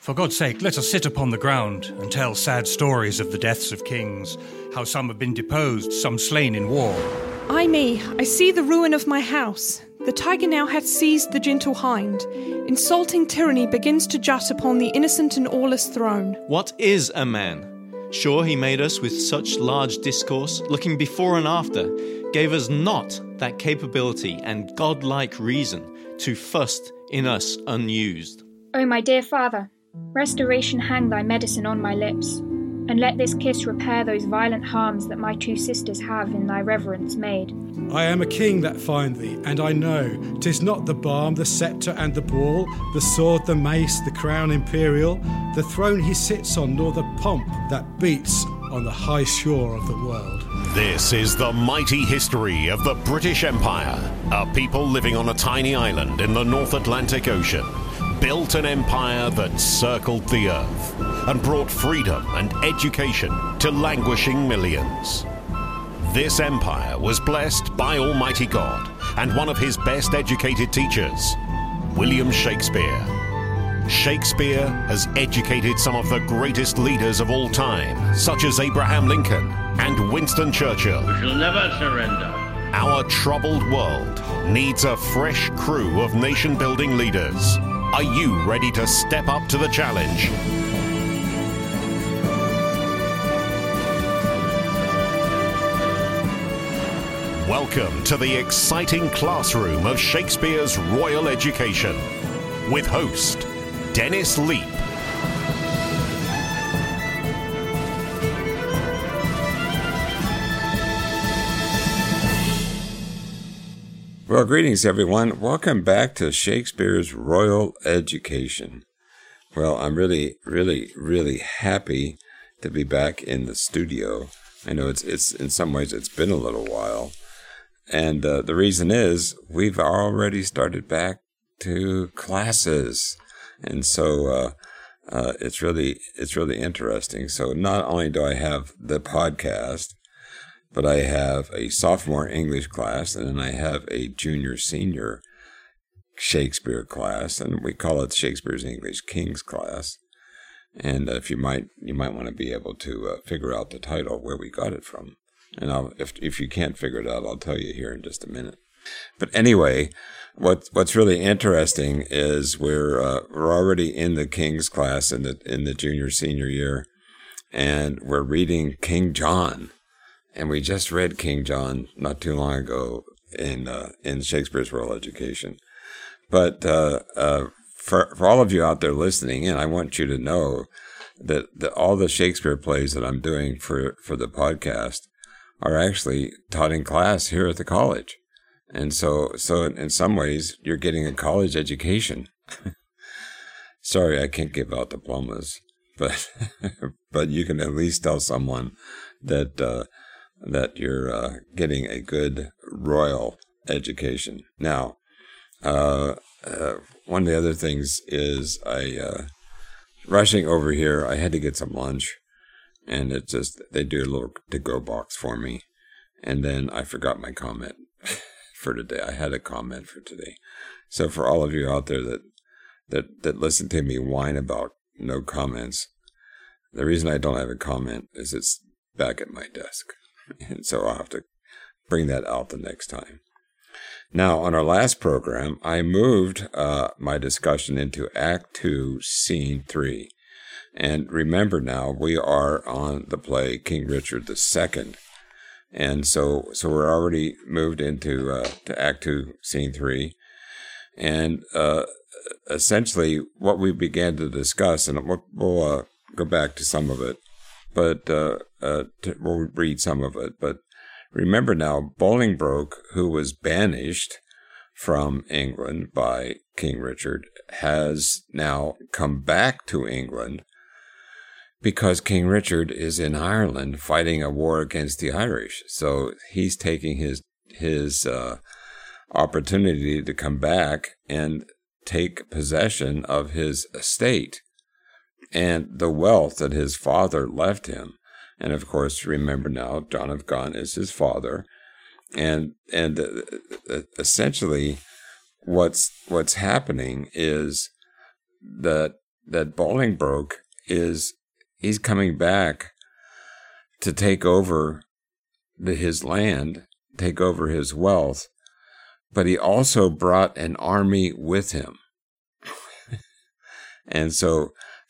For God's sake, let us sit upon the ground and tell sad stories of the deaths of kings, how some have been deposed, some slain in war. Ay me, I see the ruin of my house. The tiger now hath seized the gentle hind. Insulting tyranny begins to jut upon the innocent and aweless throne. What is a man? Sure, he made us with such large discourse, looking before and after, gave us not that capability and godlike reason to fuss in us unused. O my dear father, restoration hang thy medicine on my lips, and let this kiss repair those violent harms that my two sisters have in thy reverence made. I am a king that find thee, and I know 'tis not the balm, the sceptre and the ball, the sword, the mace, the crown imperial, the throne he sits on, nor the pomp that beats on the high shore of the world. This is the mighty history of the British Empire, a people living on a tiny island in the North Atlantic Ocean, built an empire that circled the earth and brought freedom and education to languishing millions. This empire was blessed by Almighty God and one of his best educated teachers, William Shakespeare. Shakespeare has educated some of the greatest leaders of all time, such as Abraham Lincoln and Winston Churchill. We shall never surrender. Our troubled world needs a fresh crew of nation-building leaders. Are you ready to step up to the challenge? Welcome to the exciting classroom of Shakespeare's Royal Education with host Dennis Leap. Well, greetings, everyone. Welcome back to Shakespeare's Royal Education. Well, I'm really happy to be back in the studio. I know it's in some ways it's been a little while. And the reason is we've already started back to classes. And so it's really interesting. So not only do I have the podcast, but I have a sophomore English class, and then I have a junior-senior Shakespeare class, and we call it Shakespeare's English Kings class. And you might want to be able to figure out the title, where we got it from. And if you can't figure it out, I'll tell you here in just a minute. But anyway, what's really interesting is we're already in the Kings class in the junior-senior year, and we're reading King John. And we just read King John not too long ago in Shakespeare's Royal Education. But for all of you out there listening in, I want you to know that all the Shakespeare plays that I'm doing for the podcast are actually taught in class here at the college. And so in some ways, you're getting a college education. Sorry, I can't give out diplomas, but you can at least tell someone that you're getting a good royal education. Now, one of the other things is rushing over here, I had to get some lunch, and they do a little to-go box for me, and then I forgot my comment for today. I had a comment for today. So for all of you out there that listen to me whine about no comments, the reason I don't have a comment is it's back at my desk. And so I'll have to bring that out the next time. Now, on our last program, I moved my discussion into Act 2, Scene 3. And remember now, we are on the play King Richard II. And so we're already moved into to Act 2, Scene 3. And essentially, what we began to discuss, and we'll go back to some of it, but we'll read some of it. But remember now, Bolingbroke, who was banished from England by King Richard, has now come back to England because King Richard is in Ireland fighting a war against the Irish. So he's taking his opportunity to come back and take possession of his estate and the wealth that his father left him. And of course, remember now, John of Gaunt is his father. And essentially what's happening is that Bolingbroke he's coming back to take over his land, take over his wealth, but he also brought an army with him. And so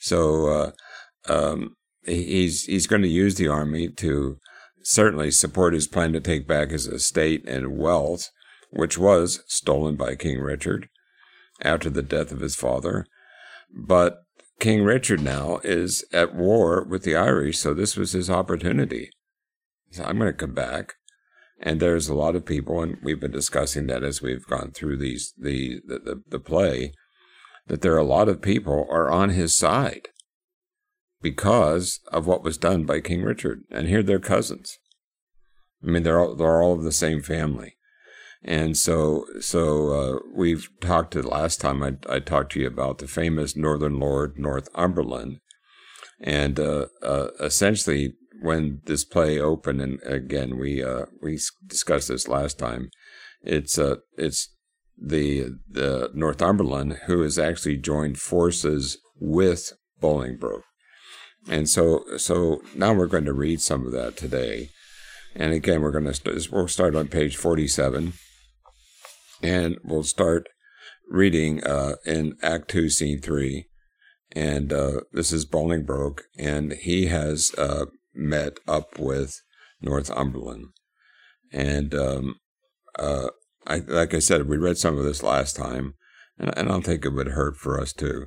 he's going to use the army to certainly support his plan to take back his estate and wealth, which was stolen by King Richard after the death of his father. But King Richard now is at war with the Irish, so this was his opportunity. So I'm going to come back. And there's a lot of people, and we've been discussing that as we've gone through the play, that there are a lot of people are on his side because of what was done by King Richard. And here they're cousins. I mean, they're all of the same family. And so we've talked last time I talked to you about the famous Northern Lord Northumberland. And essentially, when this play opened, and again we discussed this last time, it's the Northumberland who has actually joined forces with Bolingbroke, and so now we're going to read some of that today, and again we'll start on page 47, and we'll start reading in Act 2, Scene 3, and this is Bolingbroke, and he has met up with Northumberland, and like I said, we read some of this last time, and I don't think it would hurt for us to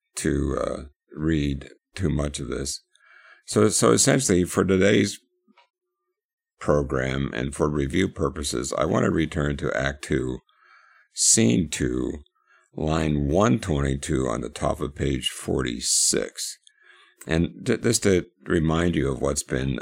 read too much of this. So essentially, for today's program and for review purposes, I want to return to Act 2, Scene 2, line 122 on the top of page 46. And just to remind you of what's been,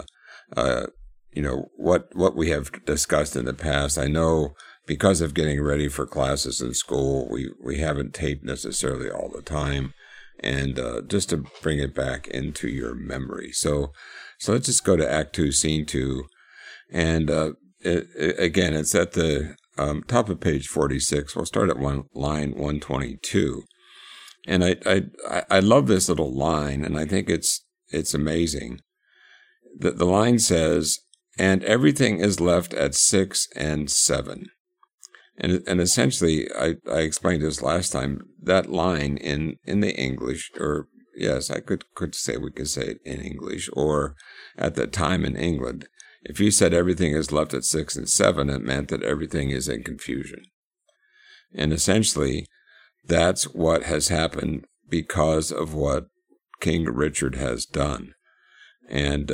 what we have discussed in the past. I know because of getting ready for classes in school, we haven't taped necessarily all the time, and just to bring it back into your memory. So let's just go to Act 2, Scene 2, and again, it's at the top of page 46. We'll start at line 122. And I love this little line, and I think it's amazing. The line says, "And everything is left at 6 and 7." And essentially, I explained this last time, that line in the English, or yes, I could say, we could say it in English, or at that time in England, if you said everything is left at 6 and 7, it meant that everything is in confusion. And essentially, that's what has happened because of what King Richard has done. And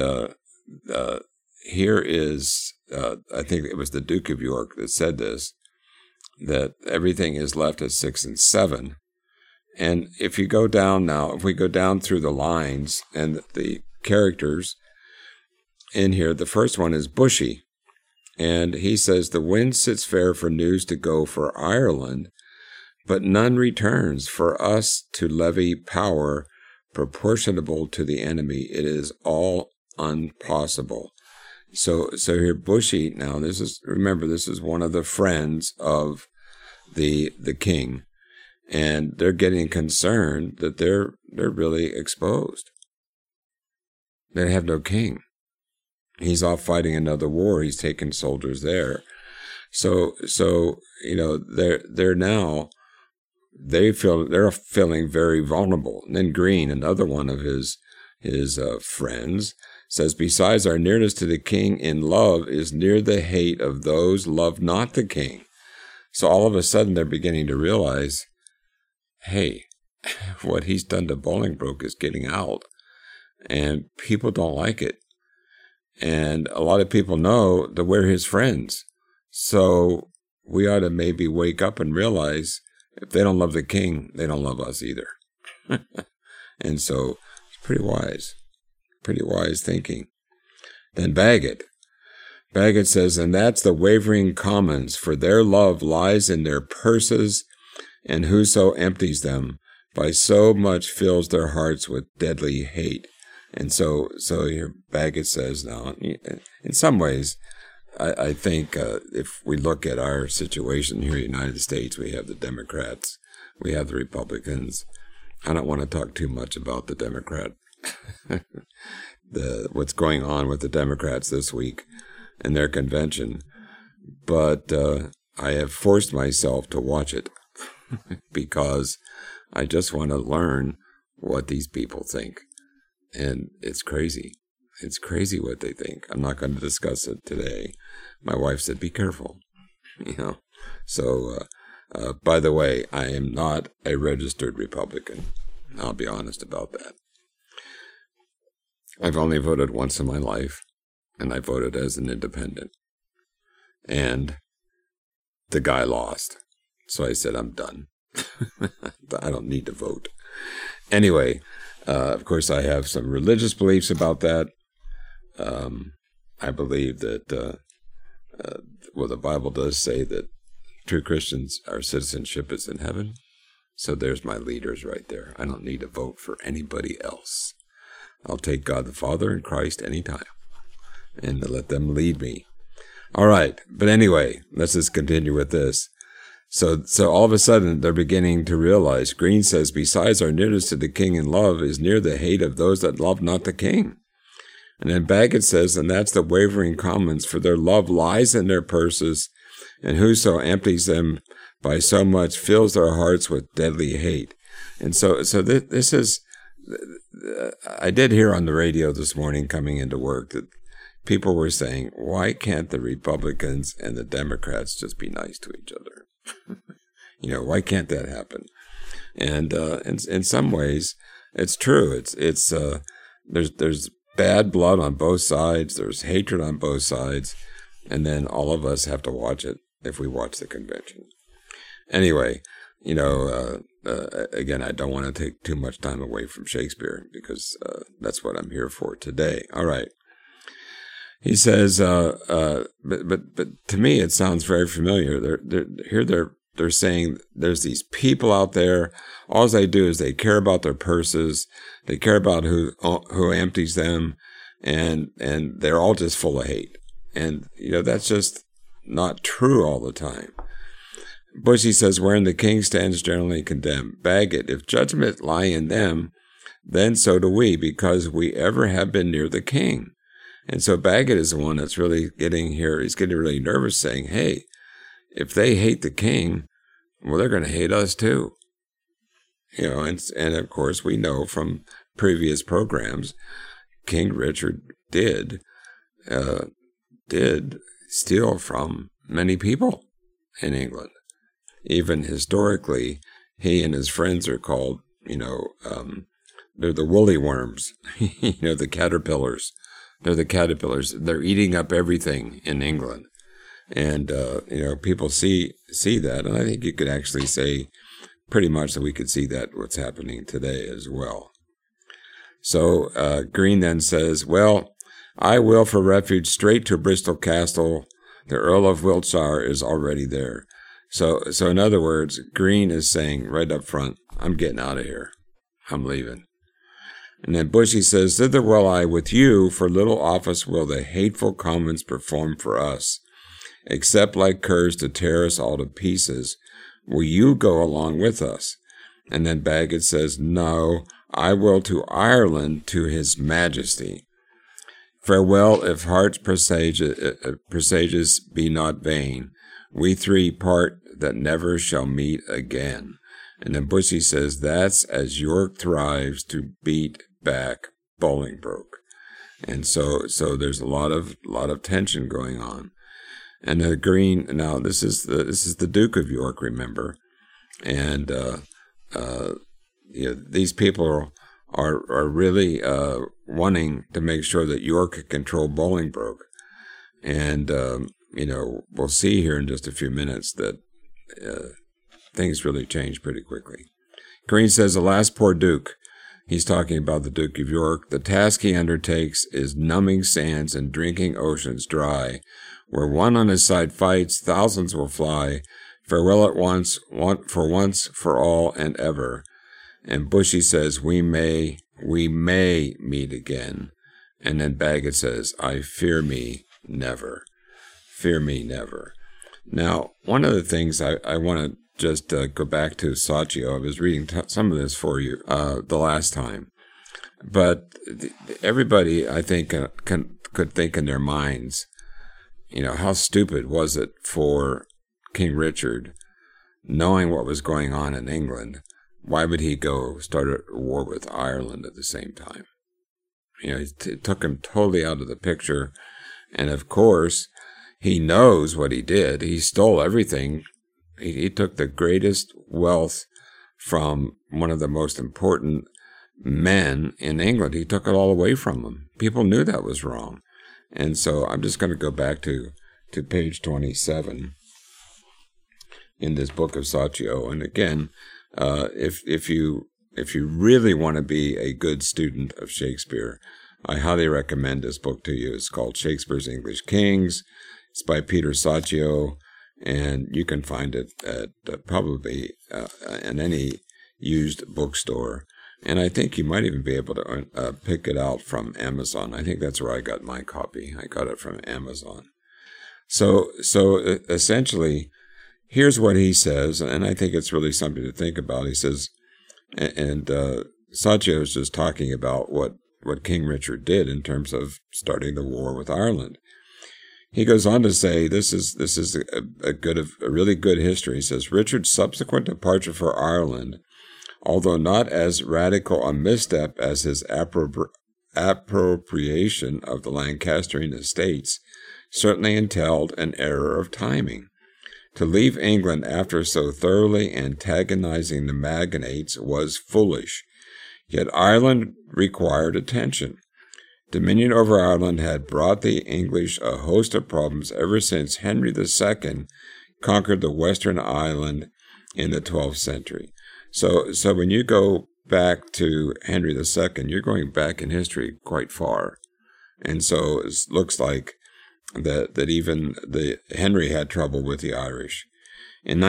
here is, I think it was the Duke of York that said this, that everything is left at 6 and 7. And if we go down through the lines and the characters in here, the first one is Bushy. And he says, "The wind sits fair for news to go for Ireland, but none returns for us to levy power proportionable to the enemy. It is all impossible." So here Bushy, now this is one of the friends of the king, and they're getting concerned that they're really exposed. They have no king. He's off fighting another war. He's taking soldiers there. So they're feeling very vulnerable. And then Green, another one of his friends, says, "Besides, our nearness to the king in love is near the hate of those love not the king." So all of a sudden they're beginning to realize, hey, what he's done to Bolingbroke is getting out, and people don't like it. And a lot of people know that we're his friends. So we ought to maybe wake up and realize if they don't love the king, they don't love us either. And so it's pretty wise thinking. Then Bagot says, "And that's the wavering commons, for their love lies in their purses, and whoso empties them by so much fills their hearts with deadly hate." And so here Bagot says, now, in some ways, I think if we look at our situation here in the United States, we have the Democrats, we have the Republicans, I don't want to talk too much about the Democrat, what's going on with the Democrats this week and their convention, but I have forced myself to watch it because I just want to learn what these people think. And it's crazy. It's crazy what they think. I'm not going to discuss it today. My wife said, be careful, So, by the way, I am not a registered Republican. I'll be honest about that. I've only voted once in my life, and I voted as an independent. And the guy lost. So I said, I'm done. I don't need to vote. Anyway, of course, I have some religious beliefs about that. I believe that, the Bible does say that true Christians, our citizenship is in heaven. So there's my leaders right there. I don't need to vote for anybody else. I'll take God the Father and Christ anytime and let them lead me. All right. But anyway, let's just continue with this. So all of a sudden, they're beginning to realize, Green says, besides our nearness to the king in love is near the hate of those that love not the king. And then Bagot says, and that's the wavering commons, for their love lies in their purses, and whoso empties them by so much fills their hearts with deadly hate. And so this is, I did hear on the radio this morning coming into work that people were saying, why can't the Republicans and the Democrats just be nice to each other? Why can't that happen? And in some ways, it's true. There's bad blood on both sides. There's hatred on both sides. And then all of us have to watch it if we watch the convention. Anyway, again, I don't want to take too much time away from Shakespeare because that's what I'm here for today. All right. He says, but to me, it sounds very familiar. They're saying there's these people out there. All they do is they care about their purses. They care about who empties them, and they're all just full of hate. And that's just not true all the time. Bushy says, wherein the king stands generally condemned. Bagot, if judgment lie in them, then so do we, because we ever have been near the king. And so Bagot is the one that's really getting here. He's getting really nervous, saying, hey, if they hate the king, well, they're going to hate us too. And of course, we know from previous programs, King Richard did steal from many people in England. Even historically, he and his friends are called, they're the woolly worms, the caterpillars. They're the caterpillars. They're eating up everything in England. And, people see that. And I think you could actually say pretty much that we could see that what's happening today as well. So Green then says, well, I will for refuge straight to Bristol Castle. The Earl of Wiltshire is already there. So in other words, Green is saying right up front, I'm getting out of here. I'm leaving. And then Bushy says, thither will I with you, for little office will the hateful commons perform for us. Except like curs to tear us all to pieces, will you go along with us? And then Bagot says, no, I will to Ireland to his majesty. Farewell, if heart's presages be not vain. We three part that never shall meet again. And then Bushy says, that's as York thrives to beat back Bolingbroke. And so there's a lot of tension going on. And the Green, now this is the Duke of York, remember, and these people are really wanting to make sure that York can control Bolingbroke, and we'll see here in just a few minutes that things really change pretty quickly. Green says, alas, poor Duke. He's talking about the Duke of York. The task he undertakes is numbing sands and drinking oceans dry. Where one on his side fights, thousands will fly. Farewell at once, for all and ever. And Bushy says, we may meet again. And then Bagot says, I fear me never. Fear me never. Now, one of the things I want to just go back to Saccio. I was reading some of this for you the last time. But everybody, I think, could think in their minds, how stupid was it for King Richard, knowing what was going on in England, why would he go start a war with Ireland at the same time? It took him totally out of the picture. And of course, he knows what he did. He stole everything. He took the greatest wealth from one of the most important men in England. He took it all away from them. People knew that was wrong. And so I'm just going to go back to page 27 in this book of Saccio. And again, if you really want to be a good student of Shakespeare, I highly recommend this book to you. It's called Shakespeare's English Kings. It's by Peter Saccio, and you can find it at probably in any used bookstore. And I think you might even be able to pick it out from Amazon. I think that's where I got my copy. I got it from Amazon. So essentially, here's what he says, and I think it's really something to think about. He says, and Saccio is just talking about what King Richard did in terms of starting the war with Ireland. He goes on to say, this is a really good history. He says, Richard's subsequent departure for Ireland, although not as radical a misstep as his appropriation of the Lancastrian estates, certainly entailed an error of timing. To leave England after so thoroughly antagonizing the magnates was foolish. Yet Ireland required attention. Dominion over Ireland had brought the English a host of problems ever since Henry II conquered the western island in the 12th century. So when you go back to Henry II, you're going back in history quite far. And so it looks like that even Henry had trouble with the Irish. In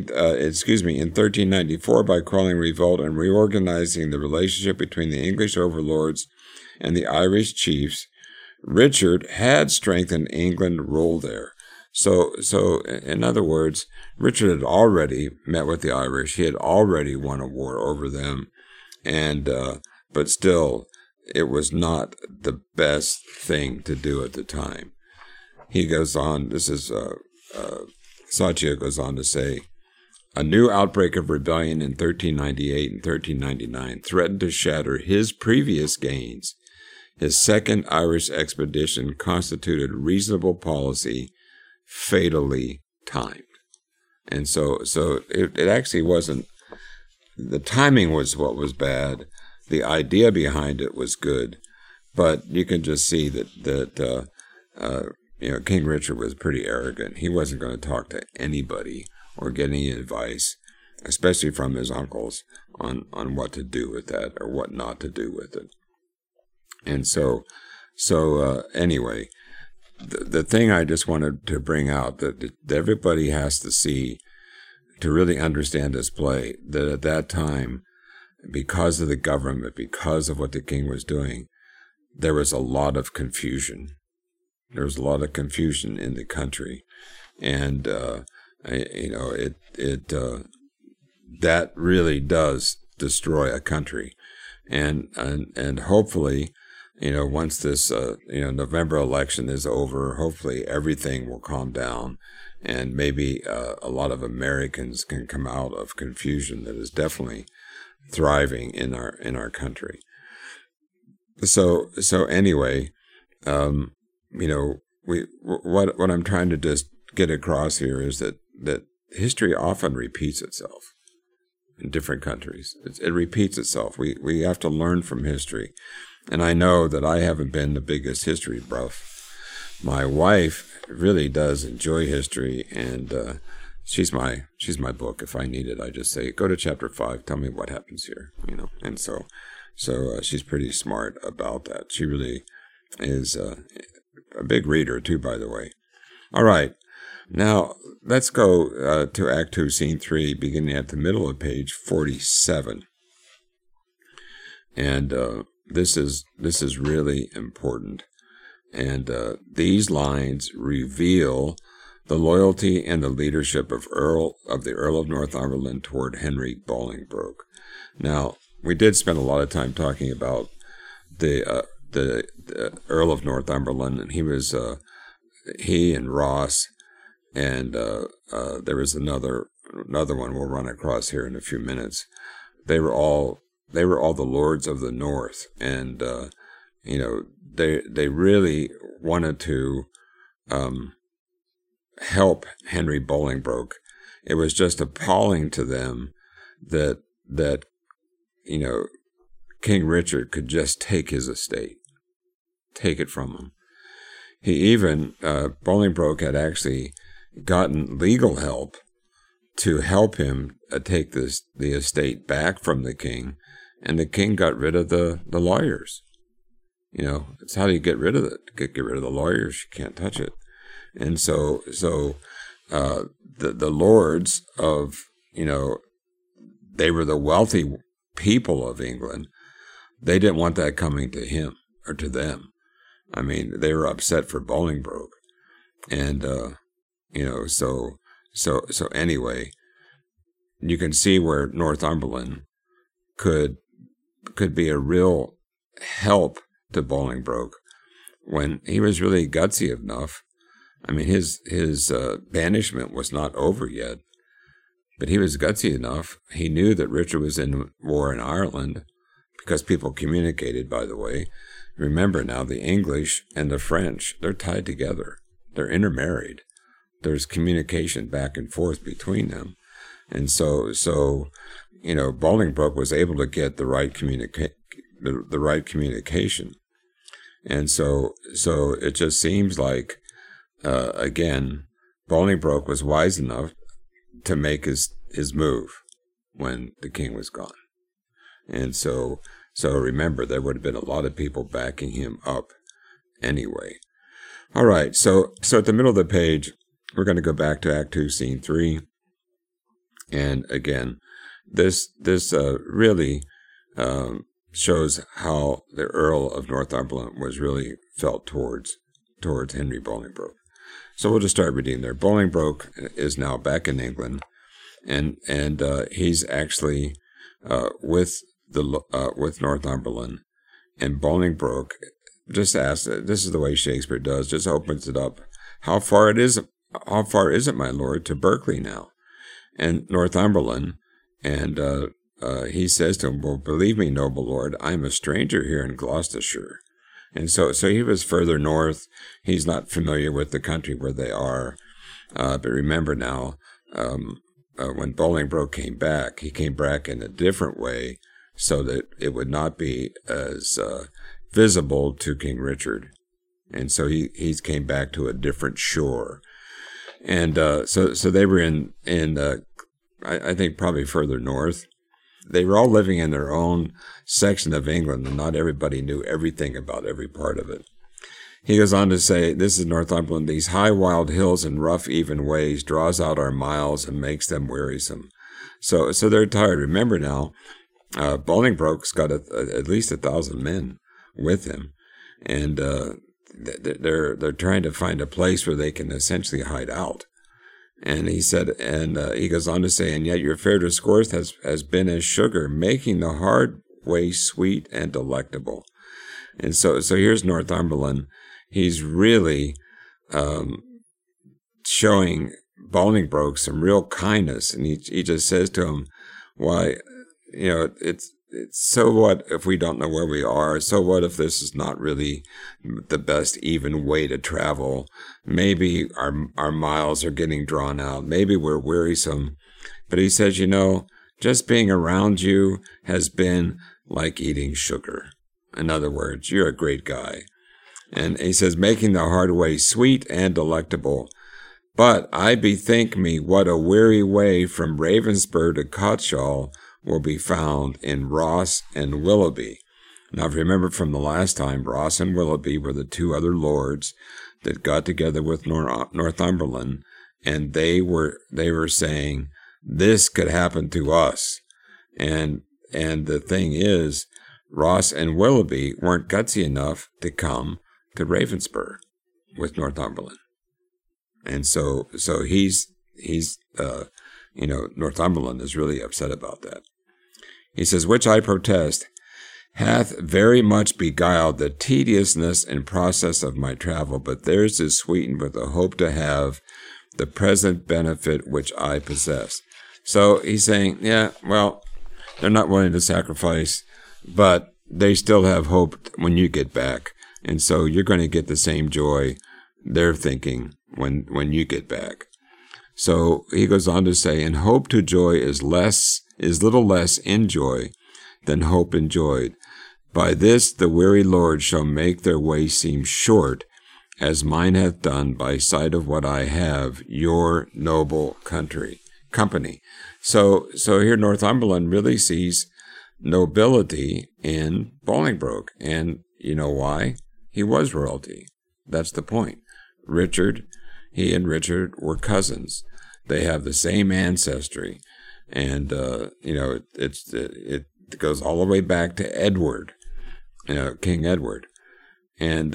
1394, by quelling revolt and reorganizing the relationship between the English overlords and the Irish chiefs, Richard had strengthened England rule there. So in other words, Richard had already met with the Irish. He had already won a war over them, and but still, it was not the best thing to do at the time. He goes on. This is Saccio goes on to say, a new outbreak of rebellion in 1398 and 1399 threatened to shatter his previous gains. His second Irish expedition constituted reasonable policy, fatally timed. And so it actually wasn't, the timing was what was bad. The idea behind it was good, but you can just see that King Richard was pretty arrogant. He wasn't going to talk to anybody or get any advice, especially from his uncles, on what to do with that or what not to do with it. And so anyway, the thing I just wanted to bring out that everybody has to see to really understand this play, that at that time, because of the government, because of what the king was doing, there was a lot of confusion. There was a lot of confusion in the country, and that really does destroy a country, and hopefully, once this November election is over, hopefully everything will calm down, and maybe a lot of Americans can come out of confusion that is definitely thriving in our country. So anyway. What I'm trying to just get across here is that history often repeats itself in different countries. It repeats itself. We have to learn from history. And I know that I haven't been the biggest history buff. My wife really does enjoy history, and she's my book. If I need it, I just say, go to chapter 5, tell me what happens here, And so she's pretty smart about that. She really is a big reader, too, by the way. All right. Now, let's go to Act 2, Scene 3, beginning at the middle of page 47. And this is really important. And these lines reveal the loyalty and the leadership of the Earl of Northumberland toward Henry Bolingbroke. Now, we did spend a lot of time talking about the Earl of Northumberland, and he and Ross, and there was another one we'll run across here in a few minutes. They were all the lords of the North, and they really wanted to help Henry Bolingbroke. It was just appalling to them that King Richard could just take his estate, take it from him. He even, Bolingbroke had actually gotten legal help to help him take the estate back from the king, and the king got rid of the lawyers. It's how do you get rid of it? Get rid of the lawyers. You can't touch it. And so the lords of, they were the wealthy people of England. They didn't want that coming to him or to them. I mean, they were upset for Bolingbroke. And, so anyway, you can see where Northumberland could be a real help to Bolingbroke when he was really gutsy enough. I mean, his banishment was not over yet, but he was gutsy enough. He knew that Richard was in war in Ireland because people communicated, by the way. Remember now, the English and the French, they're tied together. They're intermarried. There's communication back and forth between them. And so Bolingbroke was able to get the right communication. And so it just seems like, again, Bolingbroke was wise enough to make his move when the king was gone. And so remember, there would have been a lot of people backing him up anyway. All right, so at the middle of the page, we're going to go back to Act 2, Scene 3. And again, this really shows how the Earl of Northumberland was really felt towards Henry Bolingbroke. So we'll just start reading there. Bolingbroke is now back in England, and he's actually with Northumberland, and Bolingbroke just asks. This is the way Shakespeare does. Just opens it up. How far is it, my lord, to Berkeley now? And Northumberland, and he says to him, well, believe me, noble lord, I am a stranger here in Gloucestershire. And so he was further north. He's not familiar with the country where they are. But remember now, when Bolingbroke came back, he came back in a different way so that it would not be as visible to King Richard. And so he came back to a different shore. And so they were in I think probably further north. They were all living in their own section of England, and not everybody knew everything about every part of it. He goes on to say, this is Northumberland, these high wild hills and rough even ways draws out our miles and makes them wearisome. So they're tired. Remember now, Bolingbroke's got at least 1,000 men with him, and they're trying to find a place where they can essentially hide out. And he said, and he goes on to say, and yet your fair discourse has been as sugar, making the hard way sweet and delectable. And so here's Northumberland. He's really showing Bolingbroke some real kindness, and he just says to him, why, it's so what if we don't know where we are? So what if this is not really the best even way to travel? Maybe our miles are getting drawn out. Maybe we're wearisome. But he says, just being around you has been like eating sugar. In other words, you're a great guy. And he says, making the hard way sweet and delectable. But I bethink me what a weary way from Ravenspur to Cotshall will be found in Ross and Willoughby. Now, if you remember from the last time, Ross and Willoughby were the two other lords that got together with Northumberland, and they were saying, this could happen to us. And the thing is, Ross and Willoughby weren't gutsy enough to come to Ravenspur with Northumberland. And so he's Northumberland is really upset about that. He says, which I protest hath very much beguiled the tediousness and process of my travel, but theirs is sweetened with the hope to have the present benefit which I possess. So he's saying, yeah, well, they're not willing to sacrifice, but they still have hope when you get back. And so you're going to get the same joy they're thinking when you get back. So he goes on to say, and hope to joy is little less in joy than hope enjoyed. By this the weary Lord shall make their way seem short, as mine hath done by sight of what I have, your noble company. So here Northumberland really sees nobility in Bolingbroke. And you know why? He was royalty. That's the point. He and Richard were cousins. They have the same ancestry. And, it goes all the way back to Edward, King Edward. And,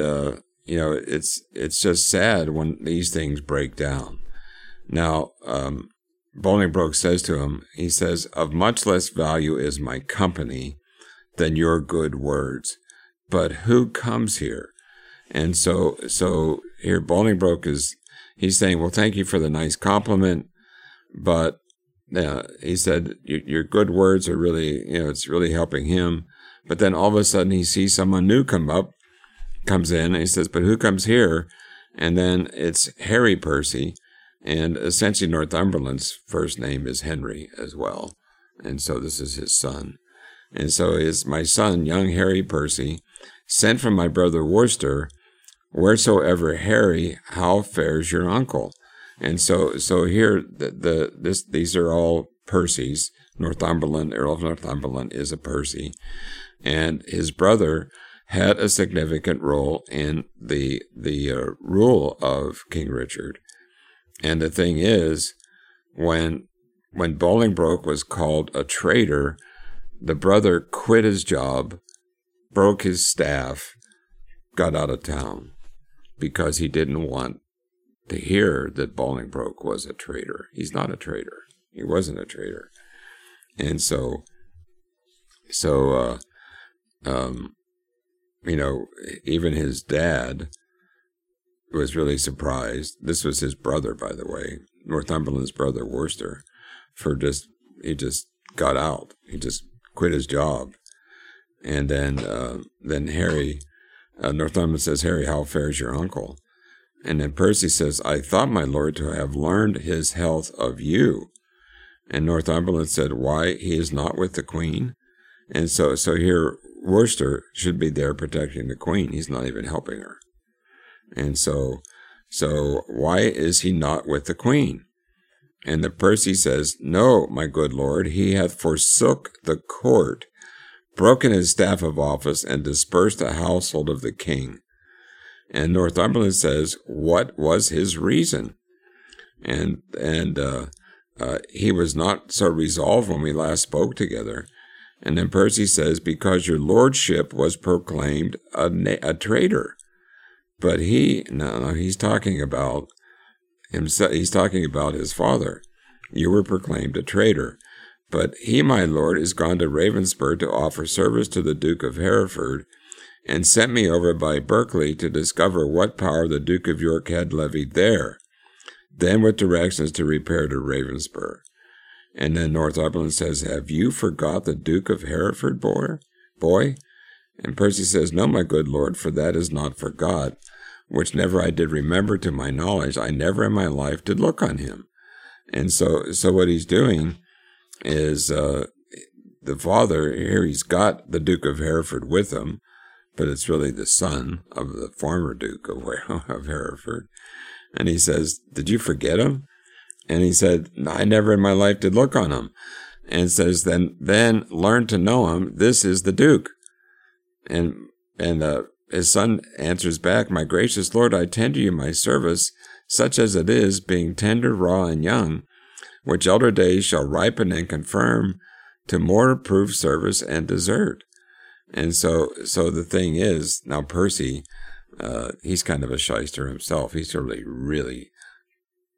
it's just sad when these things break down. Now, Bolingbroke says to him, he says, of much less value is my company than your good words. But who comes here? And so here Bolingbroke he's saying, well, thank you for the nice compliment, but he said, your good words are really, it's really helping him. But then all of a sudden he sees someone new comes in, and he says, but who comes here? And then it's Harry Percy, and essentially Northumberland's first name is Henry as well. And so this is his son. And so is my son, young Harry Percy, sent from my brother Worcester, wheresoever Harry, how fares your uncle? And so here these are all Percys. Northumberland, Earl of Northumberland is a Percy, and his brother had a significant role in the rule of King Richard. And the thing is, when Bolingbroke was called a traitor, the brother quit his job, broke his staff, got out of town, because he didn't want to hear that Bolingbroke was a traitor. He's not a traitor. He wasn't a traitor. And so even his dad was really surprised. This was his brother, by the way, Northumberland's brother, Worcester, he just got out. He just quit his job. And then Harry, Northumberland says, Harry, how fares your uncle? And then Percy says, I thought, my lord, to have learned his health of you. And Northumberland said, why, he is not with the queen. And so here Worcester should be there protecting the queen. He's not even helping her. And so why is he not with the queen? And the Percy says, no, my good lord, he hath forsook the court, broken his staff of office, and dispersed the household of the king. And Northumberland says, what was his reason? And he was not so resolved when we last spoke together. And then Percy says, because your lordship was proclaimed a traitor. But he's talking about himself. He's talking about his father. You were proclaimed a traitor. But he, my lord, is gone to Ravenspur to offer service to the Duke of Hereford, and sent me over by Berkeley to discover what power the Duke of York had levied there, then with directions to repair to Ravenspur. And then Northumberland says, have you forgot the Duke of Hereford, boy? And Percy says, no, my good lord, for that is not forgot, which never I did remember to my knowledge. I never in my life did look on him. And so what he's doing is the father, here he's got the Duke of Hereford with him, but it's really the son of the former Duke of Hereford. And he says, did you forget him? And he said, I never in my life did look on him. And says, then learn to know him. This is the Duke. And his son answers back, my gracious lord, I tender you my service, such as it is, being tender, raw, and young, which elder days shall ripen and confirm to more approved service and desert. And so the thing is, now Percy, he's kind of a shyster himself. He's really, really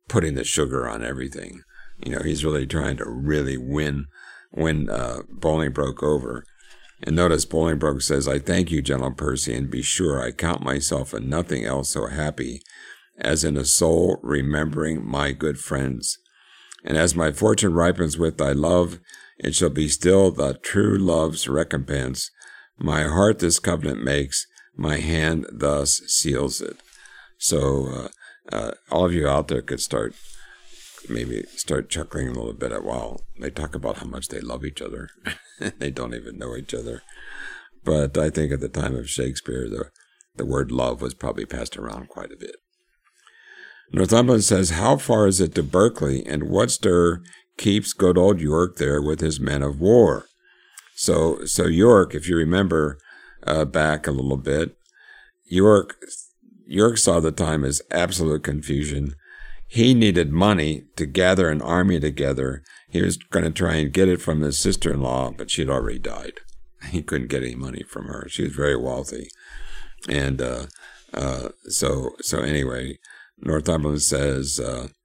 putting the sugar on everything. He's really trying to really win Bolingbroke over. And notice Bolingbroke says, "I thank you, gentle Percy, and be sure I count myself in nothing else so happy as in a soul remembering my good friends. And as my fortune ripens with thy love, it shall be still the true love's recompense. My heart this covenant makes, my hand thus seals it." So all of you out there could maybe start chuckling a little bit while they talk about how much they love each other. They don't even know each other. But I think at the time of Shakespeare, the word love was probably passed around quite a bit. Northumberland says, "How far is it to Berkeley, and what stir keeps good old York there with his men of war?" So York, if you remember back a little bit, York saw the time as absolute confusion. He needed money to gather an army together. He was going to try and get it from his sister-in-law, but she'd already died. He couldn't get any money from her. She was very wealthy. And so anyway, Northumberland says,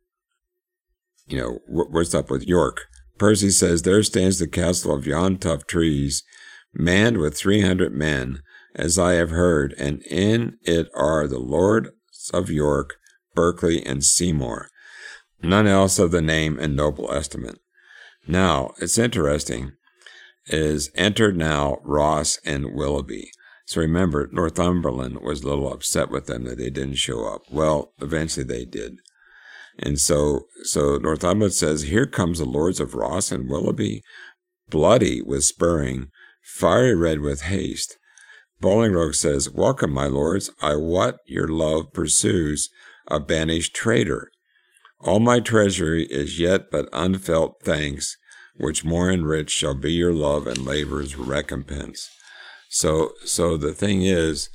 what's up with York? Percy says, "There stands the castle of yon tough trees, manned with 300 men, as I have heard, and in it are the lords of York, Berkeley, and Seymour, none else of the name and noble estimate." Now, it's interesting, is entered now Ross and Willoughby. So remember, Northumberland was a little upset with them that they didn't show up. Well, eventually they did. And so Northumberland says, "Here comes the lords of Ross and Willoughby, bloody with spurring, fiery red with haste." Bolingbroke says, "Welcome, my lords. I wot your love pursues a banished traitor. All my treasury is yet but unfelt thanks, which more enriched shall be your love and labor's recompense." So the thing is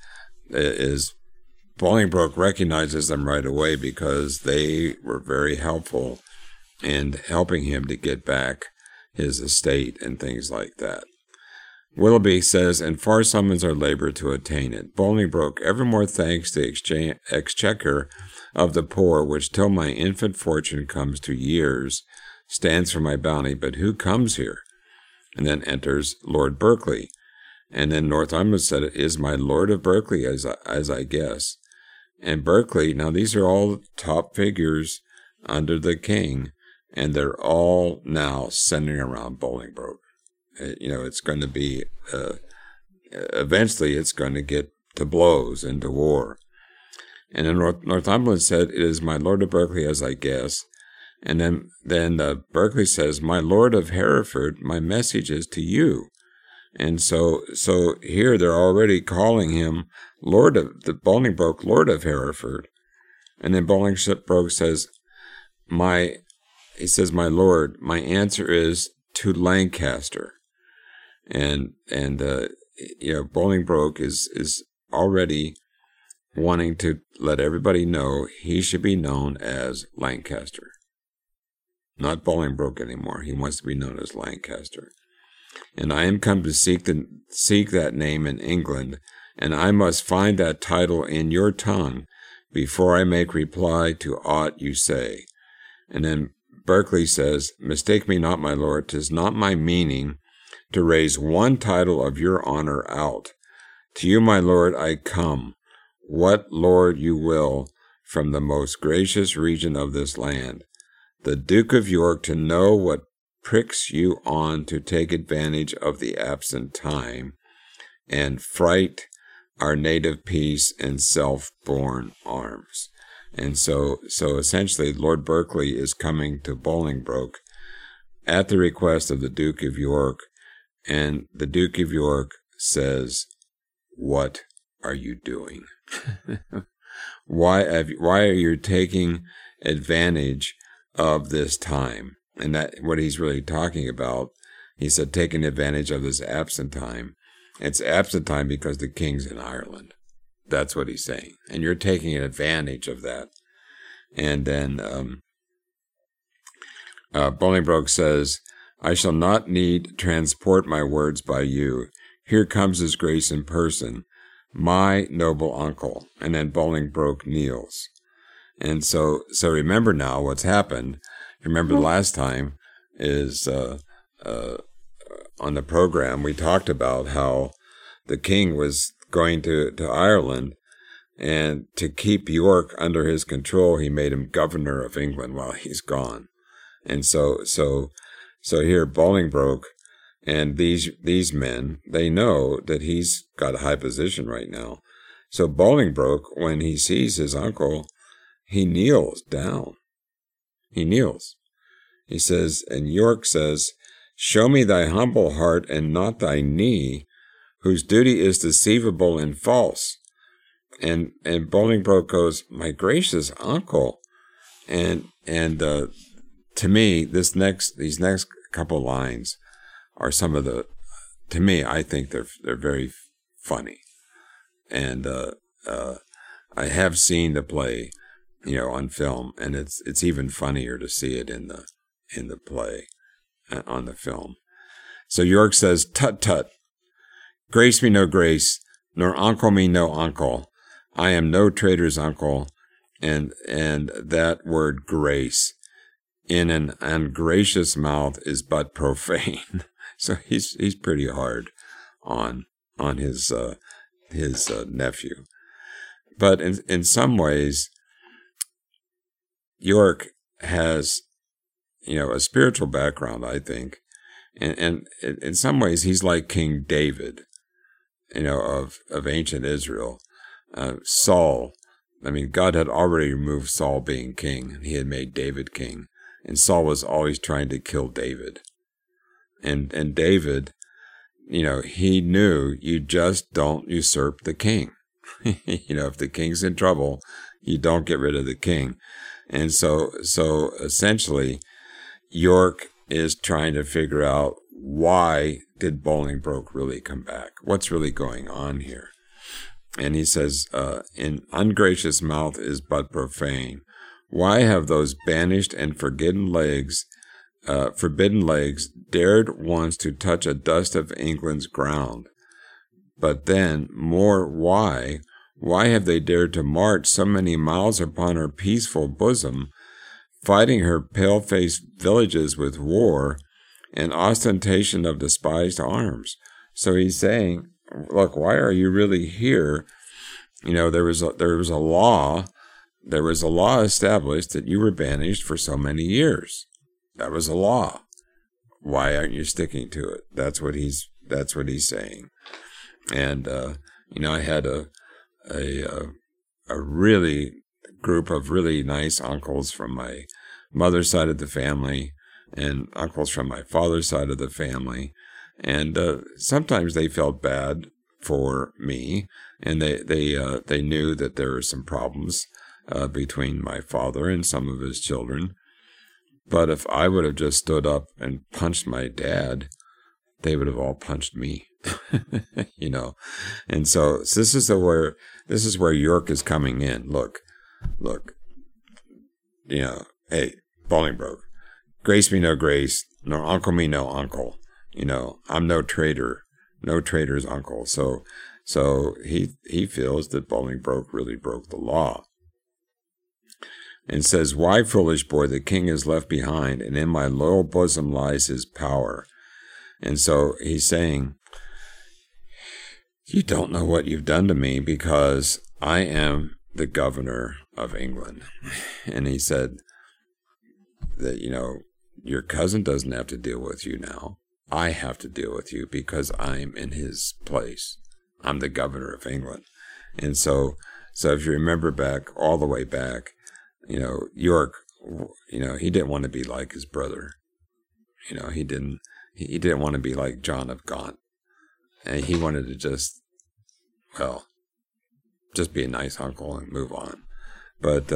Bolingbroke recognizes them right away because they were very helpful in helping him to get back his estate and things like that. Willoughby says, "And far summons our labor to attain it. Bolingbroke evermore thanks the exchequer of the poor, which till my infant fortune comes to years, stands for my bounty. But who comes here?" And then enters Lord Berkeley. And then Northumberland said, "It is my Lord of Berkeley, as I guess." And Berkeley, now these are all top figures under the king, and they're all now centering around Bolingbroke. It's going to be, eventually it's going to get to blows and to war. And then Northumberland said, "It is my Lord of Berkeley, as I guess." And then Berkeley says, "My Lord of Hereford, my message is to you." And so here they're already calling him Bolingbroke, Lord of Hereford. And then Bolingbroke says, "My Lord, my answer is to Lancaster." And Bolingbroke is already wanting to let everybody know he should be known as Lancaster. Not Bolingbroke anymore. He wants to be known as Lancaster. "And I am come to seek that name in England, and I must find that title in your tongue before I make reply to aught you say." And then Berkeley says, "Mistake me not, my lord, 'tis not my meaning to raise one title of your honor out. To you, my lord, I come, what lord you will, from the most gracious region of this land, the Duke of York, to know what pricks you on to take advantage of the absent time, and fright our native peace and self-born arms." And so essentially Lord Berkeley is coming to Bolingbroke at the request of the Duke of York, and the Duke of York says, "What are you doing? Why are you taking advantage of this time?" And that what he's really talking about, he said, taking advantage of this absent time. It's absent time because the king's in Ireland. That's what he's saying. And you're taking advantage of that. And then Bolingbroke says, "I shall not need transport my words by you. Here comes his grace in person, my noble uncle." And then Bolingbroke kneels. And so remember now what's happened. Remember the last time is on the program we talked about how the king was going to Ireland, and to keep York under his control, he made him governor of England while he's gone. And so here Bolingbroke and these men, they know that he's got a high position right now. So Bolingbroke, when he sees his uncle, he kneels down. He kneels. He says, and York says, "Show me thy humble heart and not thy knee, whose duty is deceivable and false." And Bolingbroke goes, "My gracious uncle." And to me, these next couple lines are some of the, to me, I think they're very funny. And I have seen the play, on film, and it's even funnier to see it in the play, on the film. So York says, "Tut tut, grace me no grace, nor uncle me no uncle. I am no traitor's uncle," and that word grace in an ungracious mouth is but profane. So he's pretty hard on his nephew. But in some ways, York has, a spiritual background, I think. And in some ways, he's like King David, of ancient Israel. Saul, God had already removed Saul being king. He had made David king. And Saul was always trying to kill David. And David, he knew you just don't usurp the king. If the king's in trouble, you don't get rid of the king. And so essentially, York is trying to figure out, why did Bolingbroke really come back? What's really going on here? And he says, "In ungracious mouth is but profane. Why have those banished and forbidden legs dared once to touch a dust of England's ground? But then, more why have they dared to march so many miles upon her peaceful bosom, fighting her pale-faced villages with war and ostentation of despised arms?" So he's saying, look, why are you really here? There was a law established that you were banished for so many years. That was a law. Why aren't you sticking to it? That's what he's saying. And I had a really group of really nice uncles from my mother's side of the family, and uncles from my father's side of the family. And sometimes they felt bad for me, and they knew that there were some problems between my father and some of his children. But if I would have just stood up and punched my dad, they would have all punched me. And so this is where York is coming in. Look, hey, Bolingbroke, grace me no grace, nor uncle me no uncle. I'm no traitor, no traitor's uncle. So he feels that Bolingbroke really broke the law. And says, "Why, foolish boy, the king is left behind, and in my loyal bosom lies his power." And so he's saying, you don't know what you've done to me, because I am the governor of England. And he said that, your cousin doesn't have to deal with you now. I have to deal with you because I'm in his place. I'm the governor of England. And so if you remember back, all the way back, York, he didn't want to be like his brother. He didn't want to be like John of Gaunt. And he wanted to just be a nice uncle and move on. But,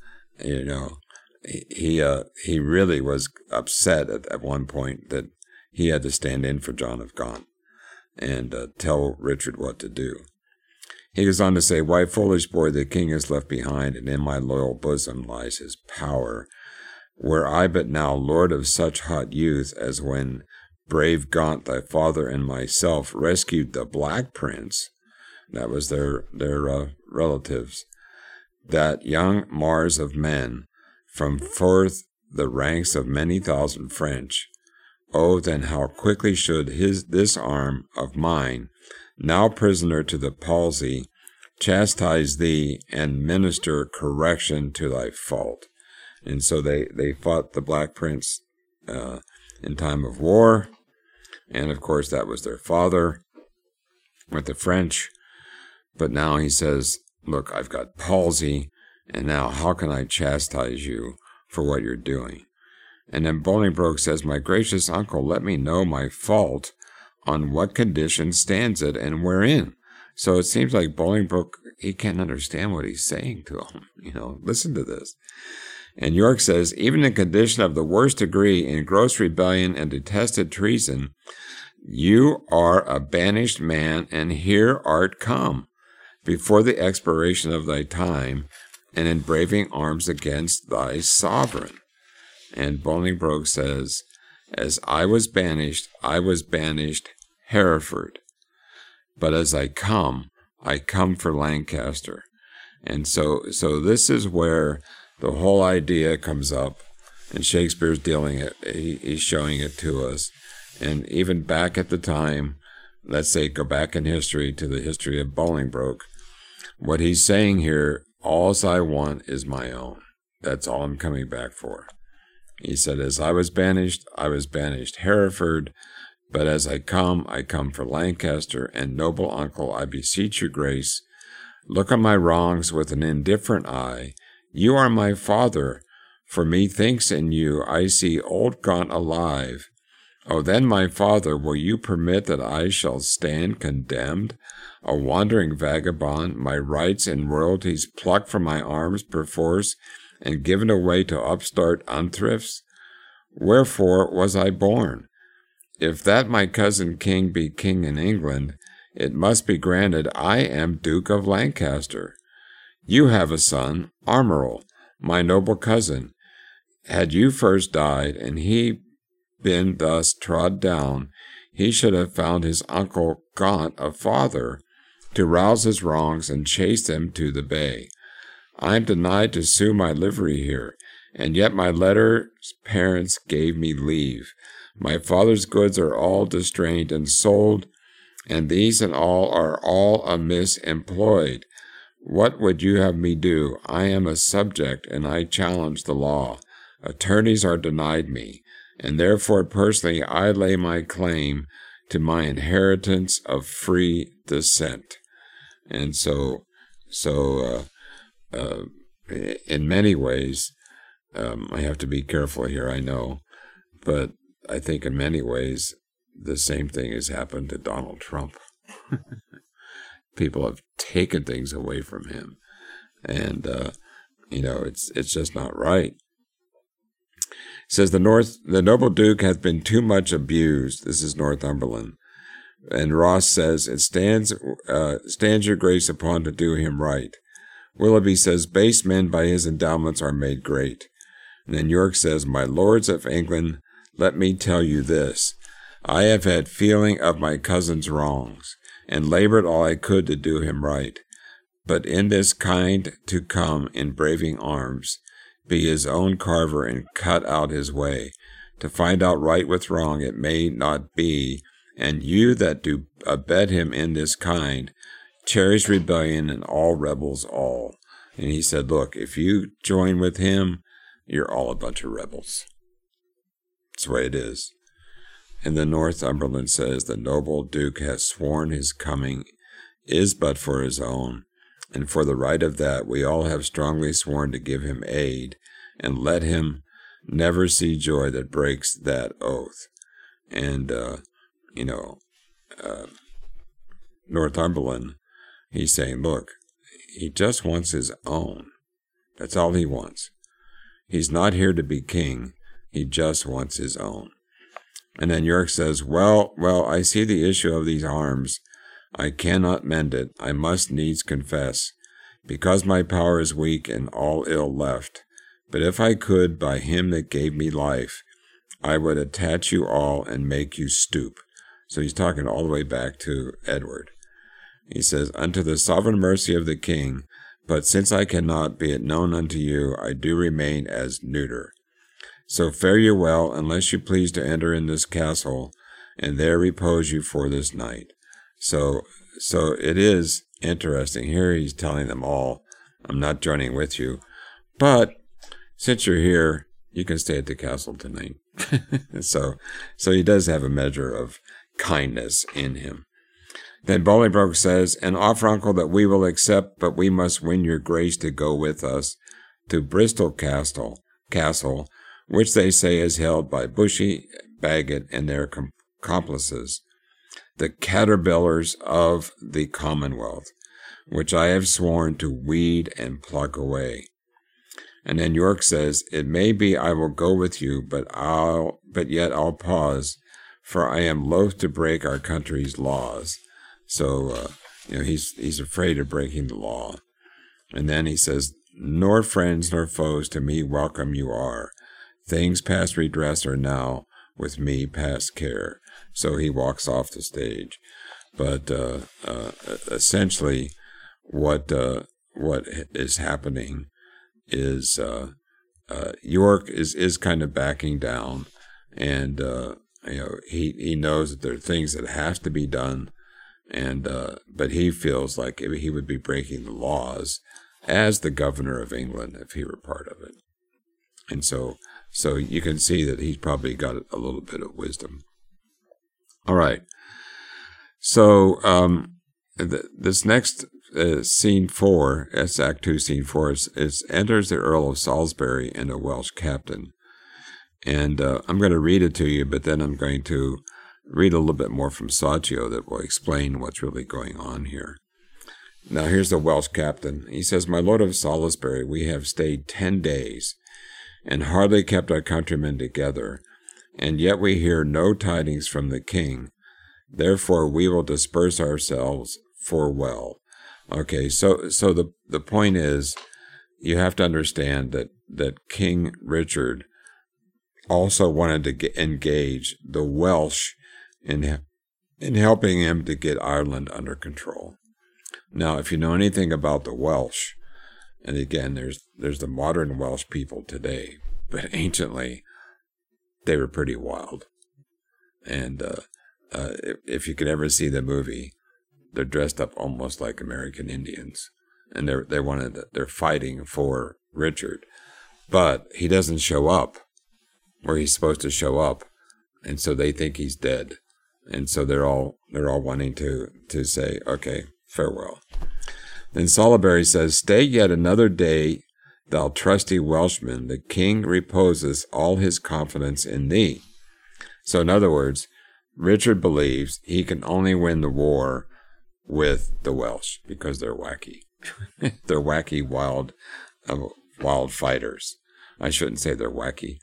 he really was upset at one point that he had to stand in for John of Gaunt and tell Richard what to do. He goes on to say, "Why, foolish boy, the king is left behind, and in my loyal bosom lies his power. Were I but now lord of such hot youth as when brave Gaunt, thy father, and myself rescued the Black Prince," that was their relatives, that young Mars of men, from forth the ranks of many thousand French. Oh, then how quickly should this arm of mine, now prisoner to the palsy, chastise thee and minister correction to thy fault. And so they fought the Black Prince in time of war, and of course that was their father with the French. But now he says, look, I've got palsy, and now how can I chastise you for what you're doing? And then Bolingbroke says, my gracious uncle, let me know my fault, on what condition stands it, and wherein. So it seems like Bolingbroke, he can't understand what he's saying to him. Listen to this. And York says, even in condition of the worst degree in gross rebellion and detested treason, you are a banished man, and here art come, before the expiration of thy time, and in braving arms against thy sovereign. And Bolingbroke says, as I was banished Hereford, but as I come for Lancaster. And so this is where the whole idea comes up, and Shakespeare's he's showing it to us. And even back at the time, let's say go back in history to the history of Bolingbroke, what he's saying here, all I want is my own. That's all I'm coming back for. He said, as I was banished Hereford, but as I come for Lancaster, and noble uncle, I beseech your grace, look on my wrongs with an indifferent eye. You are my father, for methinks in you I see old Gaunt alive. Oh, then, my father, will you permit that I shall stand condemned, a wandering vagabond, my rights and royalties plucked from my arms perforce, and given away to upstart unthrifts? Wherefore was I born? If that my cousin king be king in England, it must be granted I am Duke of Lancaster. You have a son, Armorel, my noble cousin. Had you first died, and he been thus trod down, he should have found his uncle Gaunt a father, to rouse his wrongs and chase them to the bay. I am denied to sue my livery here, and yet my letter's parents gave me leave. My father's goods are all distrained and sold, and these and all are all amiss employed. What would you have me do? I am a subject, and I challenge the law. Attorneys are denied me, and therefore personally I lay my claim to my inheritance of free descent. And so in many ways, I have to be careful here, I know, but I think in many ways the same thing has happened to Donald Trump. People have taken things away from him, and it's just not right. It says the noble Duke hath been too much abused. This is Northumberland. And Ross says, it stands your grace upon to do him right. Willoughby says, base men by his endowments are made great. And then York says, my lords of England, let me tell you this. I have had feeling of my cousin's wrongs, and labored all I could to do him right. But in this kind to come in braving arms, be his own carver and cut out his way. To find out right with wrong it may not be, and you that do abet him in this kind, cherish rebellion and all rebels all. And he said, look, if you join with him, you're all a bunch of rebels. That's the way it is. And the Northumberland says, the noble Duke has sworn his coming is but for his own, and for the right of that we all have strongly sworn to give him aid, and let him never see joy that breaks that oath. And, Northumberland, he's saying, look, he just wants his own. That's all he wants. He's not here to be king. He just wants his own. And then York says, well, I see the issue of these arms. I cannot mend it. I must needs confess, because my power is weak and all ill left. But if I could, by him that gave me life, I would attach you all and make you stoop. So he's talking all the way back to Edward. He says, unto the sovereign mercy of the king, But since I cannot be it known unto you, I do remain as neuter. So fare you well, unless you please to enter in this castle, and there repose you for this night. So it is interesting. Here he's telling them all, I'm not joining with you, but since you're here, you can stay at the castle tonight. So he does have a measure of kindness in him. Then Bolingbroke says, an offer, uncle, that we will accept, but we must win your grace to go with us to Bristol Castle, which they say is held by Bushy, Bagot, and their accomplices, the caterpillars of the Commonwealth, which I have sworn to weed and pluck away. And then York says, it may be I will go with you, but yet I'll pause, for I am loath to break our country's laws. So, he's afraid of breaking the law. And then he says, nor friends nor foes to me welcome you are. Things past redress are now with me past care. So he walks off the stage. But essentially, what is happening is York is kind of backing down, and he knows that there are things that have to be done, and but he feels like he would be breaking the laws as the governor of England if he were part of it, and so you can see that he's probably got a little bit of wisdom. All right, so this next scene 4, that's Act 2, Scene 4, is enters the Earl of Salisbury and a Welsh captain. And I'm going to read it to you, but then I'm going to read a little bit more from Saccio that will explain what's really going on here. Now, here's the Welsh captain. He says, my lord of Salisbury, we have stayed 10 days and hardly kept our countrymen together, and yet we hear no tidings from the king. Therefore, we will disperse ourselves for well. Okay, so the point is, you have to understand that King Richard also wanted to engage the Welsh in helping him to get Ireland under control. Now, if you know anything about the Welsh, and again, there's the modern Welsh people today, but anciently, they were pretty wild. And if you could ever see the movie, they're dressed up almost like American Indians, and they're fighting for Richard, but he doesn't show up where he's supposed to show up, and so they think he's dead, and so they're all wanting to say, okay, farewell. Then Salisbury says, stay yet another day, thou trusty Welshman. The king reposes all his confidence in thee. So in other words, Richard believes he can only win the war with the Welsh because they're wacky. They're wacky, wild fighters. I shouldn't say they're wacky.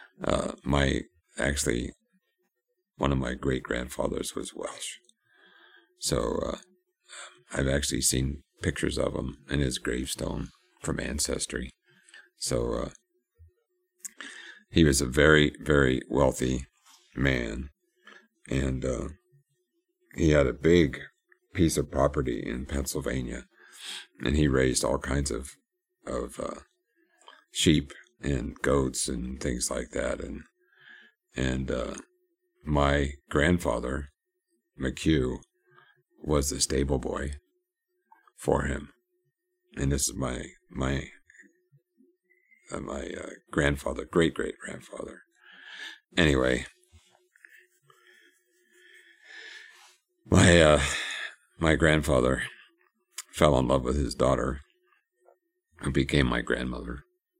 One of my great-grandfathers was Welsh. So I've actually seen pictures of him in his gravestone from Ancestry. So he was a very, very wealthy man, and he had a big piece of property in Pennsylvania, and he raised all kinds of sheep and goats and things like that, and my grandfather McHugh was the stable boy for him, and this is my grandfather, great-grandfather. Anyway, my grandfather fell in love with his daughter, who became my grandmother,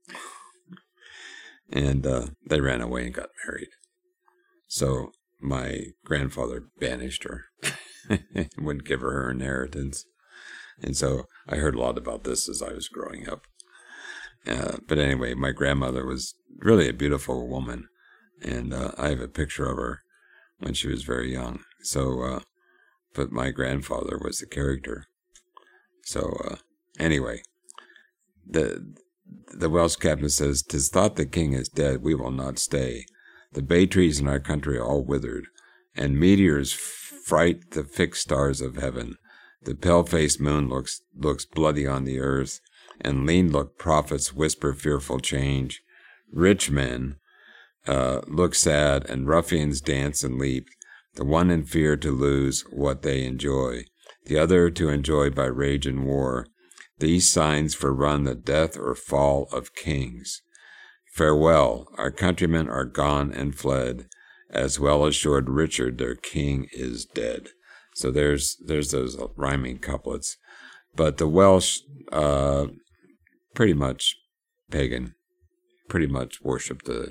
and they ran away and got married. So my grandfather banished her, wouldn't give her inheritance, and so I heard a lot about this as I was growing up. But anyway, my grandmother was really a beautiful woman, and I have a picture of her when she was very young. So, but my grandfather was the character. So, anyway, the Welsh captain says, "'Tis thought the king is dead, we will not stay. The bay trees in our country are all withered, and meteors fright the fixed stars of heaven. The pale-faced moon looks bloody on the earth, and lean-looked prophets whisper fearful change. Rich men look sad, and ruffians dance and leap, the one in fear to lose what they enjoy, the other to enjoy by rage and war. These signs forerun the death or fall of kings. Farewell, our countrymen are gone and fled, as well assured Richard their king is dead. So there's those rhyming couplets. But the Welsh, pretty much pagan, pretty much worship the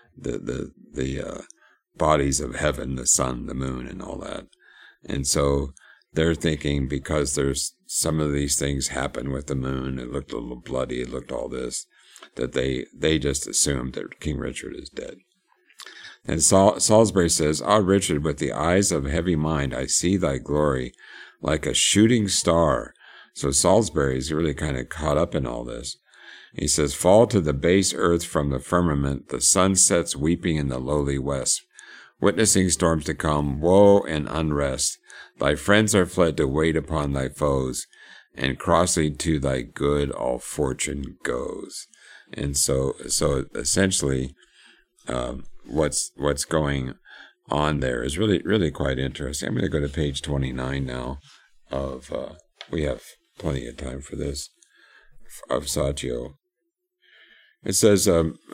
bodies of heaven, the sun, the moon, and all that. And so they're thinking, because there's some of these things happen with the moon, it looked a little bloody, it looked all this, that they just assumed that King Richard is dead. And Salisbury says, "Ah, Richard, with the eyes of heavy mind, I see thy glory like a shooting star." So Salisbury's really kind of caught up in all this. He says, "Fall to the base earth from the firmament, the sun sets weeping in the lowly west, witnessing storms to come, woe and unrest. Thy friends are fled to wait upon thy foes, and crossing to thy good all fortune goes." And so essentially, what's going on there is really quite interesting. I'm going to go to page 29 now of, we have plenty of time for this, of Saggio. It says,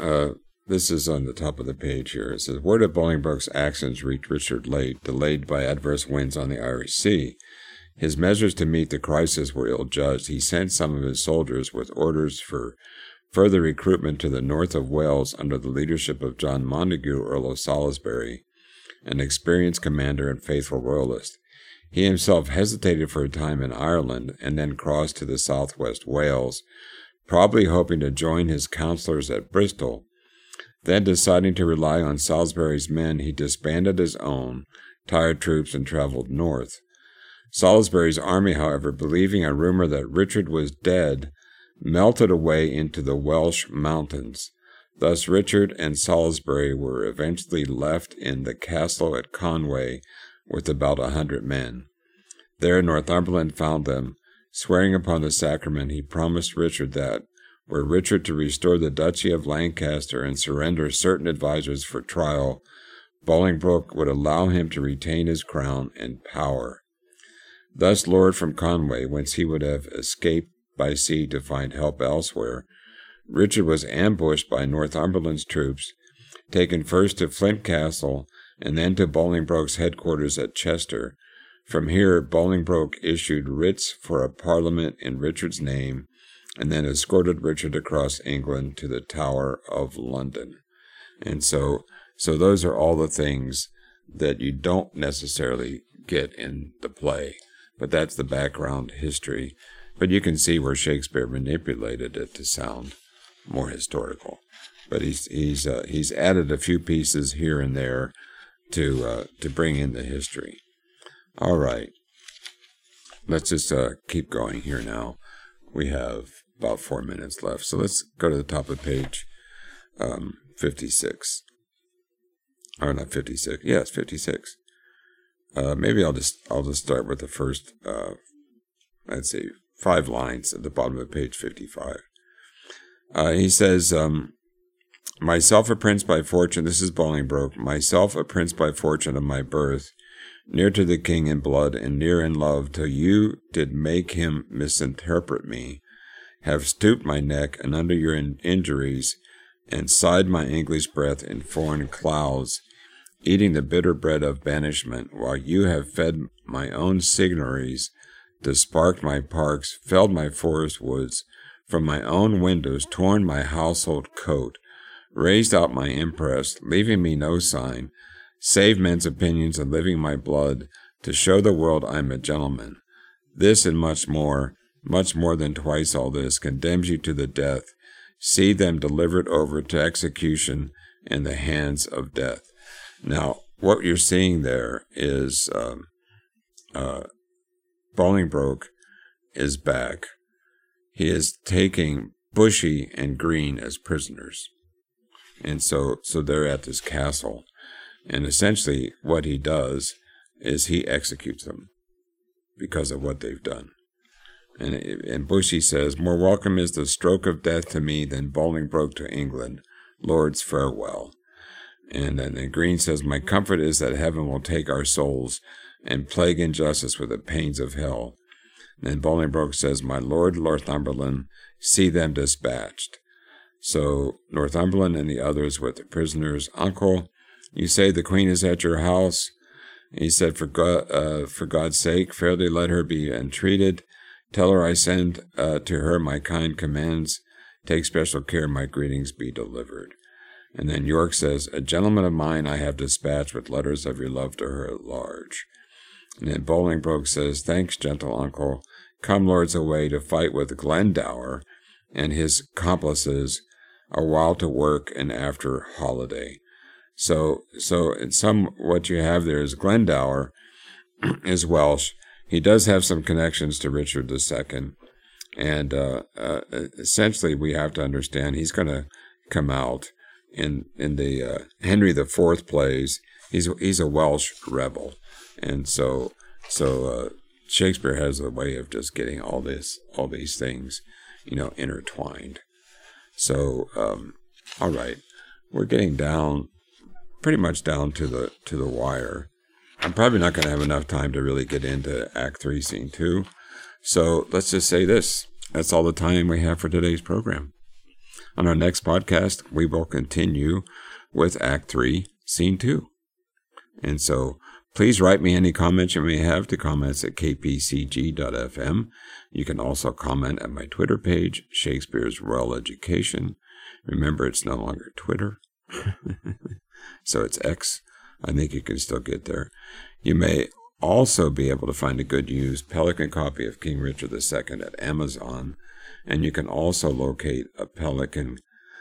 this is on the top of the page here. It says, "Word of Bolingbroke's actions reached Richard late, delayed by adverse winds on the Irish Sea. His measures to meet the crisis were ill-judged. He sent some of his soldiers with orders for further recruitment to the north of Wales under the leadership of John Montague, Earl of Salisbury, an experienced commander and faithful royalist. He himself hesitated for a time in Ireland and then crossed to the southwest Wales, probably hoping to join his councillors at Bristol. Then, deciding to rely on Salisbury's men, he disbanded his own tired troops and traveled north. Salisbury's army, however, believing a rumor that Richard was dead, melted away into the Welsh mountains. Thus Richard and Salisbury were eventually left in the castle at Conway with about 100 men. There Northumberland found them. Swearing upon the sacrament, he promised Richard that, were Richard to restore the Duchy of Lancaster and surrender certain advisers for trial, Bolingbroke would allow him to retain his crown and power. Thus lured from Conway, whence he would have escaped by sea to find help elsewhere, Richard was ambushed by Northumberland's troops, taken first to Flint Castle and then to Bolingbroke's headquarters at Chester. From here, Bolingbroke issued writs for a parliament in Richard's name, and then escorted Richard across England to the Tower of London. And so those are all the things that you don't necessarily get in the play, but that's the background history. But you can see where Shakespeare manipulated it to sound more historical. But he's added a few pieces here and there to bring in the history. All right, let's just keep going here now. We have about 4 minutes left, so let's go to the top of page 56. Or not 56? Yes, 56. Maybe I'll just start with the first. Let's see. 5 lines at the bottom of page 55. He says, "Myself a prince by fortune," this is Bolingbroke, "myself a prince by fortune of my birth, near to the king in blood and near in love, till you did make him misinterpret me, have stooped my neck and under your injuries, and sighed my English breath in foreign clouds, eating the bitter bread of banishment, while you have fed my own signories, disparked my parks, felled my forest woods, from my own windows torn my household coat, raised out my impress, leaving me no sign, saved men's opinions and living my blood, to show the world I'm a gentleman. This and much more than twice all this, condemns you to the death. See them delivered over to execution in the hands of death." Now, what you're seeing there is Bolingbroke is back. He is taking Bushy and Green as prisoners. And so they're at this castle. And essentially what he does is he executes them because of what they've done. And Bushy says, more welcome is the stroke of death to me than Bolingbroke to England. Lord's farewell. And then Green says, my comfort is that heaven will take our souls and plague injustice with the pains of hell. And then Bolingbroke says, my Lord Northumberland, see them dispatched. So Northumberland and the others with the prisoners. Uncle, you say the Queen is at your house. He said, for God's sake, fairly let her be entreated. Tell her I send to her my kind commands. Take special care my greetings be delivered. And then York says, a gentleman of mine I have dispatched with letters of your love to her at large. And then Bolingbroke says, thanks, gentle uncle. Come, lords, away to fight with Glendower and his accomplices a while to work and after holiday. So in what you have there is Glendower is Welsh. He does have some connections to Richard II, and essentially we have to understand he's going to come out in the Henry IV plays. He's a Welsh rebel, and so Shakespeare has a way of just getting all these things, intertwined. So all right, we're getting pretty much down to the wire. I'm probably not going to have enough time to really get into Act 3, Scene 2. So let's just say this. That's all the time we have for today's program. On our next podcast, we will continue with Act 3, Scene 2. And so please write me any comments you may have to comments@kpcg.fm. You can also comment at my Twitter page, Shakespeare's Royal Education. Remember, it's no longer Twitter. So it's X. I think you can still get there. You may also be able to find a good used Pelican copy of King Richard II at Amazon, and you can also locate a Pelican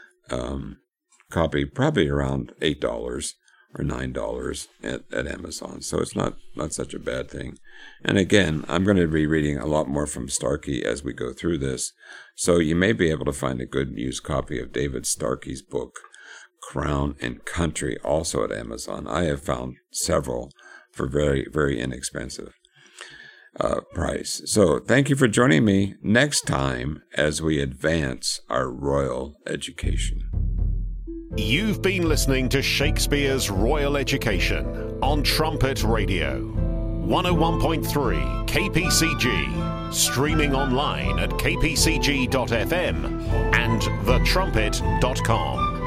copy probably around $8 or $9 at Amazon. So it's not such a bad thing. And again, I'm going to be reading a lot more from Starkey as we go through this, so you may be able to find a good used copy of David Starkey's book, Crown and Country, also at Amazon. I have found several for very, very inexpensive price. So thank you for joining me next time as we advance our royal education. You've been listening to Shakespeare's Royal Education on Trumpet Radio. 101.3 KPCG, streaming online at kpcg.fm and thetrumpet.com.